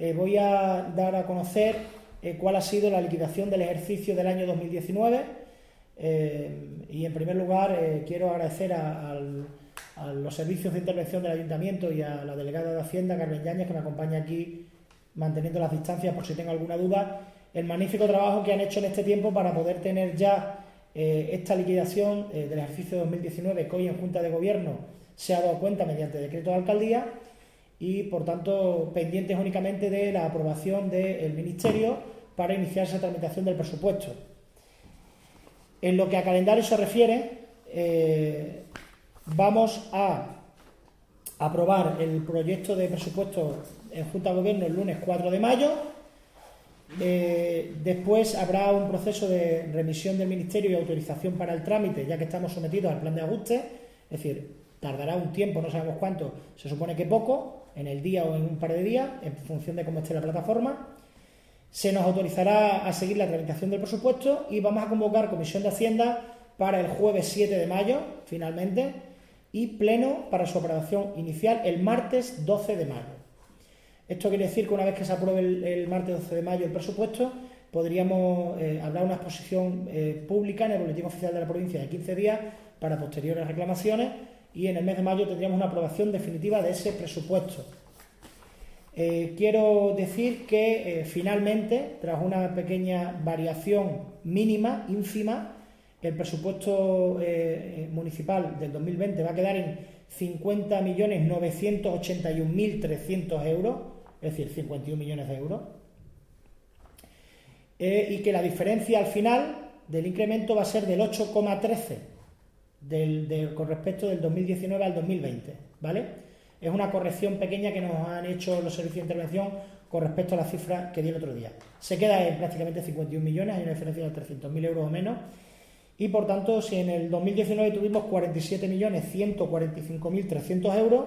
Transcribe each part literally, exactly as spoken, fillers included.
eh, voy a dar a conocer eh, cuál ha sido la liquidación del ejercicio del año dos mil diecinueve eh, y en primer lugar eh, quiero agradecer a, a, a los servicios de intervención del Ayuntamiento y a la delegada de Hacienda, Carmen Yáñez, que me acompaña aquí manteniendo las distancias por si tengo alguna duda, el magnífico trabajo que han hecho en este tiempo para poder tener ya eh, esta liquidación eh, del ejercicio dos mil diecinueve, que hoy en Junta de Gobierno se ha dado cuenta mediante decreto de alcaldía y, por tanto, pendientes únicamente de la aprobación del Ministerio para iniciar esa tramitación del presupuesto. En lo que a calendario se refiere, eh, vamos a aprobar el proyecto de presupuesto en Junta de Gobierno el lunes cuatro de mayo. Eh, después habrá un proceso de remisión del Ministerio y autorización para el trámite, ya que estamos sometidos al plan de ajuste, es decir, tardará un tiempo, no sabemos cuánto, se supone que poco, en el día o en un par de días, en función de cómo esté la plataforma. Se nos autorizará a seguir la tramitación del presupuesto y vamos a convocar Comisión de Hacienda para el jueves siete de mayo, finalmente, y pleno para su aprobación inicial el martes doce de mayo. Esto quiere decir que una vez que se apruebe el, el martes doce de mayo el presupuesto, podríamos eh, hablar una exposición eh, pública en el Boletín Oficial de la Provincia de quince días para posteriores reclamaciones y en el mes de mayo tendríamos una aprobación definitiva de ese presupuesto. Eh, quiero decir que eh, finalmente, tras una pequeña variación mínima, ínfima, el presupuesto eh, municipal del dos mil veinte va a quedar en cincuenta millones novecientos ochenta y un mil trescientos euros, es decir, cincuenta y un millones de euros, eh, y que la diferencia al final del incremento va a ser del ocho coma trece del, del, con respecto del dos mil diecinueve al dos mil veinte, ¿vale? Es una corrección pequeña que nos han hecho los servicios de intervención con respecto a la cifra que di el otro día. Se queda en prácticamente cincuenta y un millones, hay una diferencia de trescientos mil euros o menos. Y, por tanto, si en el dos mil diecinueve tuvimos cuarenta y siete millones ciento cuarenta y cinco mil trescientos euros,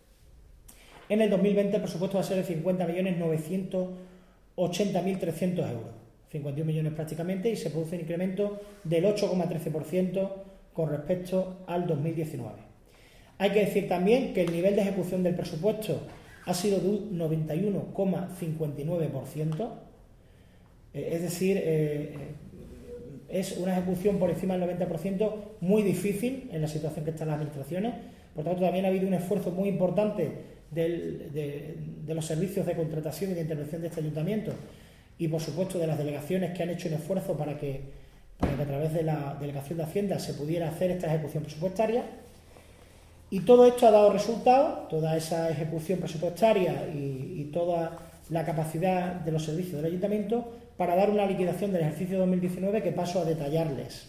en el dos mil veinte el presupuesto va a ser de cincuenta millones novecientos ochenta mil trescientos euros. cincuenta y un millones prácticamente, y se produce un incremento del ocho coma trece por ciento con respecto al dos mil diecinueve. Hay que decir también que el nivel de ejecución del presupuesto ha sido de un noventa y uno coma cincuenta y nueve por ciento, eh, es decir, eh, es una ejecución por encima del noventa por ciento muy difícil en la situación que están las administraciones. Por tanto, también ha habido un esfuerzo muy importante del, de, de los servicios de contratación y de intervención de este ayuntamiento y, por supuesto, de las delegaciones que han hecho un esfuerzo para que, para que a través de la Delegación de Hacienda se pudiera hacer esta ejecución presupuestaria. Y todo esto ha dado resultado, toda esa ejecución presupuestaria y, y toda la capacidad de los servicios del ayuntamiento para dar una liquidación del ejercicio dos mil diecinueve que paso a detallarles.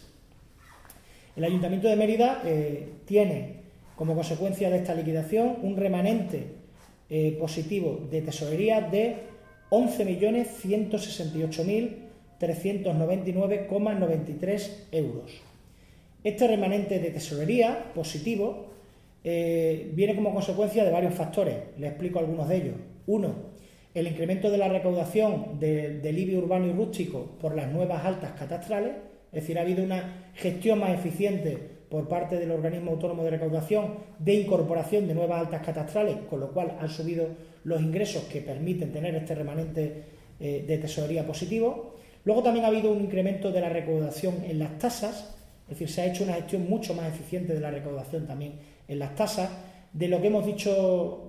El Ayuntamiento de Mérida eh, tiene como consecuencia de esta liquidación un remanente eh, positivo de tesorería de once millones ciento sesenta y ocho mil trescientos noventa y nueve coma noventa y tres euros. Este remanente de tesorería positivo eh, viene como consecuencia de varios factores. Les explico algunos de ellos. Uno, el incremento de la recaudación de, del I B I urbano y rústico por las nuevas altas catastrales, es decir, ha habido una gestión más eficiente por parte del organismo autónomo de recaudación de incorporación de nuevas altas catastrales, con lo cual han subido los ingresos que permiten tener este remanente eh, de tesorería positivo. Luego también ha habido un incremento de la recaudación en las tasas, es decir, se ha hecho una gestión mucho más eficiente de la recaudación también en las tasas, de lo que hemos dicho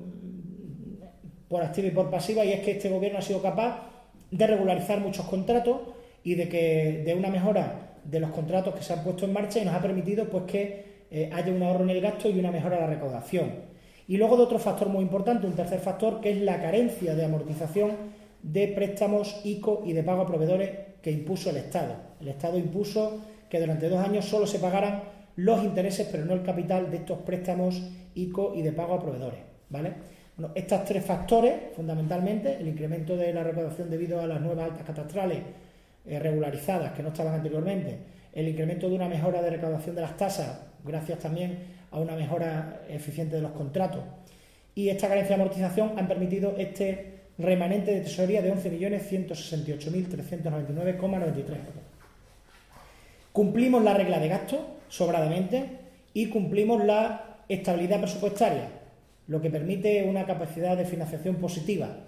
por activa y por pasiva, y es que este gobierno ha sido capaz de regularizar muchos contratos y de que de una mejora de los contratos que se han puesto en marcha y nos ha permitido pues que eh, haya un ahorro en el gasto y una mejora de la recaudación. Y luego de otro factor muy importante, un tercer factor, que es la carencia de amortización de préstamos I C O y de pago a proveedores que impuso el Estado. El Estado impuso que durante dos años solo se pagaran los intereses, pero no el capital de estos préstamos I C O y de pago a proveedores, ¿vale? Bueno, estos tres factores, fundamentalmente, el incremento de la recaudación debido a las nuevas altas catastrales eh, regularizadas que no estaban anteriormente, el incremento de una mejora de recaudación de las tasas, gracias también a una mejora eficiente de los contratos, y esta carencia de amortización han permitido este remanente de tesorería de once millones ciento sesenta y ocho mil trescientos noventa y nueve coma noventa y tres euros. Cumplimos la regla de gasto sobradamente y cumplimos la estabilidad presupuestaria, lo que permite una capacidad de financiación positiva. Es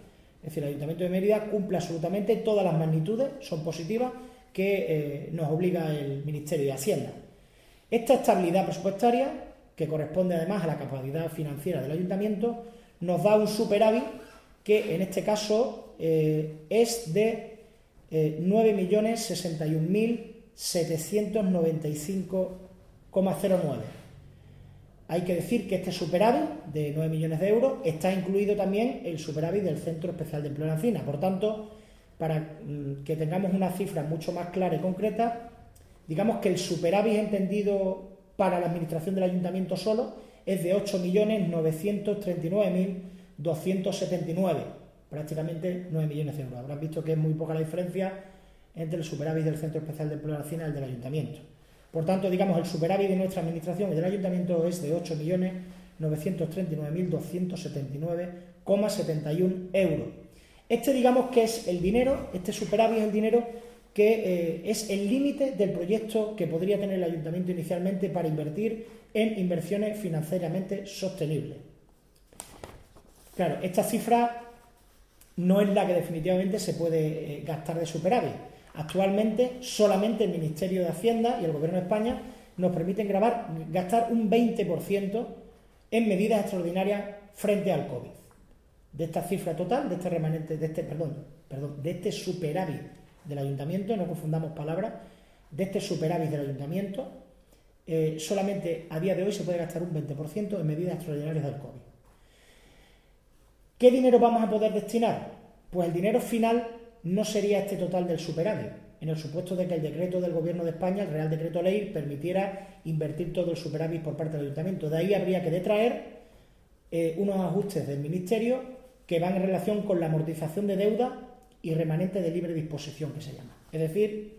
Es decir, el Ayuntamiento de Mérida cumple absolutamente todas las magnitudes, son positivas, que eh, nos obliga el Ministerio de Hacienda. Esta estabilidad presupuestaria, que corresponde además a la capacidad financiera del Ayuntamiento, nos da un superávit que en este caso eh, es de eh, nueve millones sesenta y un mil setecientos noventa y cinco coma cero nueve. Hay que decir que este superávit de nueve millones de euros está incluido también el superávit del Centro Especial de Empleo de la Encina. Por tanto, para mm, que tengamos una cifra mucho más clara y concreta, digamos que el superávit entendido para la administración del Ayuntamiento solo es de ocho millones novecientos treinta y nueve mil doscientos setenta y nueve, prácticamente nueve millones de euros. Habrán visto que es muy poca la diferencia entre el superávit del Centro Especial de Empleo de la Encina y el del Ayuntamiento. Por tanto, digamos, el superávit de nuestra administración y del Ayuntamiento es de ocho millones novecientos treinta y nueve mil doscientos setenta y nueve coma setenta y uno euros. Este, digamos, que es el dinero, este superávit es el dinero que eh, es el límite del proyecto que podría tener el Ayuntamiento inicialmente para invertir en inversiones financieramente sostenibles. Claro, esta cifra no es la que definitivamente se puede eh, gastar de superávit. Actualmente, solamente el Ministerio de Hacienda y el Gobierno de España nos permiten grabar, gastar un veinte por ciento en medidas extraordinarias frente al COVID. De esta cifra total, de este remanente, de este, perdón, perdón, de este superávit del Ayuntamiento, no confundamos palabras, de este superávit del Ayuntamiento, eh, solamente a día de hoy se puede gastar un veinte por ciento en medidas extraordinarias del COVID. ¿Qué dinero vamos a poder destinar? Pues el dinero final no sería este total del superávit, en el supuesto de que el decreto del Gobierno de España, el Real Decreto Ley, permitiera invertir todo el superávit por parte del Ayuntamiento. De ahí habría que detraer eh, unos ajustes del Ministerio que van en relación con la amortización de deuda y remanente de libre disposición, que se llama. Es decir,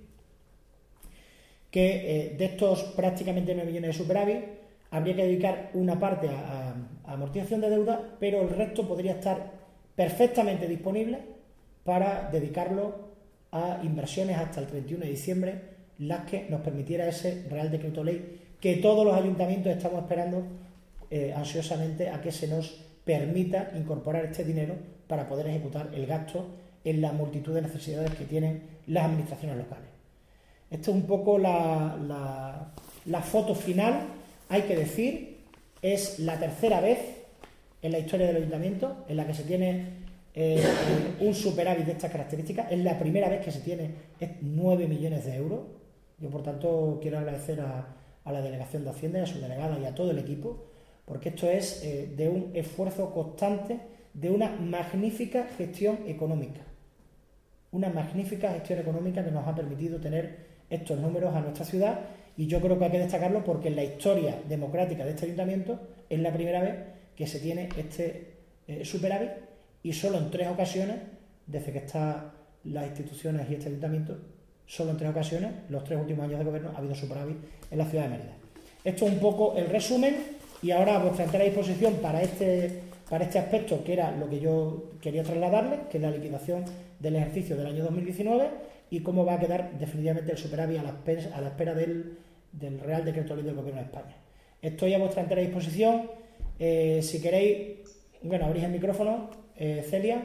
que eh, de estos prácticamente nueve millones de superávit, habría que dedicar una parte a, a, a amortización de deuda, pero el resto podría estar perfectamente disponible para dedicarlo a inversiones hasta el treinta y uno de diciembre, las que nos permitiera ese Real Decreto Ley que todos los ayuntamientos estamos esperando eh, ansiosamente a que se nos permita incorporar este dinero para poder ejecutar el gasto en la multitud de necesidades que tienen las administraciones locales. Esto es un poco la, la, la foto final. Hay que decir, es la tercera vez en la historia del ayuntamiento en la que se tiene Eh, un superávit de estas características. Es la primera vez que se tiene nueve millones de euros. Yo, por tanto, quiero agradecer a, a la Delegación de Hacienda y a su delegada y a todo el equipo, porque esto es eh, de un esfuerzo constante, de una magnífica gestión económica. Una magnífica gestión económica que nos ha permitido tener estos números a nuestra ciudad, y yo creo que hay que destacarlo porque en la historia democrática de este ayuntamiento es la primera vez que se tiene este eh, superávit. Y solo en tres ocasiones, desde que están las instituciones y este ayuntamiento, solo en tres ocasiones, los tres últimos años de gobierno, ha habido superávit en la ciudad de Mérida. Esto es un poco el resumen, y ahora a vuestra entera disposición para este, para este aspecto, que era lo que yo quería trasladarles, que es la liquidación del ejercicio del año dos mil diecinueve y cómo va a quedar definitivamente el superávit a la espera, a la espera del, del Real Decreto Ley del Gobierno de España. Estoy a vuestra entera disposición. Eh, si queréis, bueno, abrís el micrófono. Eh, Celia.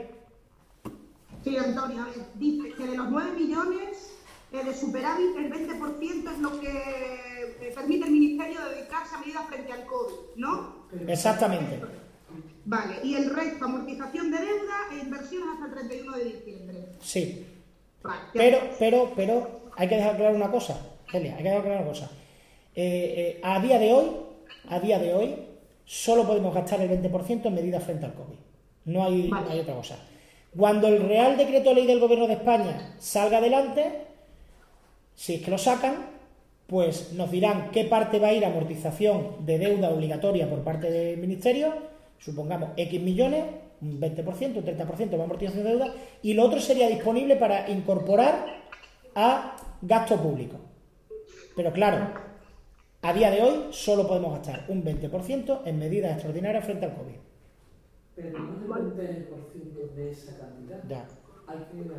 Sí, Antonio, a ver, dice que de los nueve millones eh, de superávit, el veinte por ciento es lo que eh, permite el Ministerio dedicarse a medidas frente al COVID, ¿no? Exactamente. Vale, y el resto, amortización de deuda e inversiones hasta el treinta y uno de diciembre. Sí. Vale, pero, pero, pero, hay que dejar claro una cosa, Celia, hay que dejar claro una cosa. Eh, eh, a día de hoy, a día de hoy, solo podemos gastar el veinte por ciento en medidas frente al COVID. No hay, vale. hay otra cosa. Cuando el Real Decreto Ley del Gobierno de España salga adelante, si es que lo sacan, pues nos dirán qué parte va a ir a amortización de deuda obligatoria por parte del Ministerio, supongamos X millones, un veinte por ciento, un treinta por ciento para amortización de deuda, y lo otro sería disponible para incorporar a gasto público. Pero claro, a día de hoy solo podemos gastar un veinte por ciento en medidas extraordinarias frente al COVID. Pero no es el veinte por ciento de esa cantidad. Ya. Hay que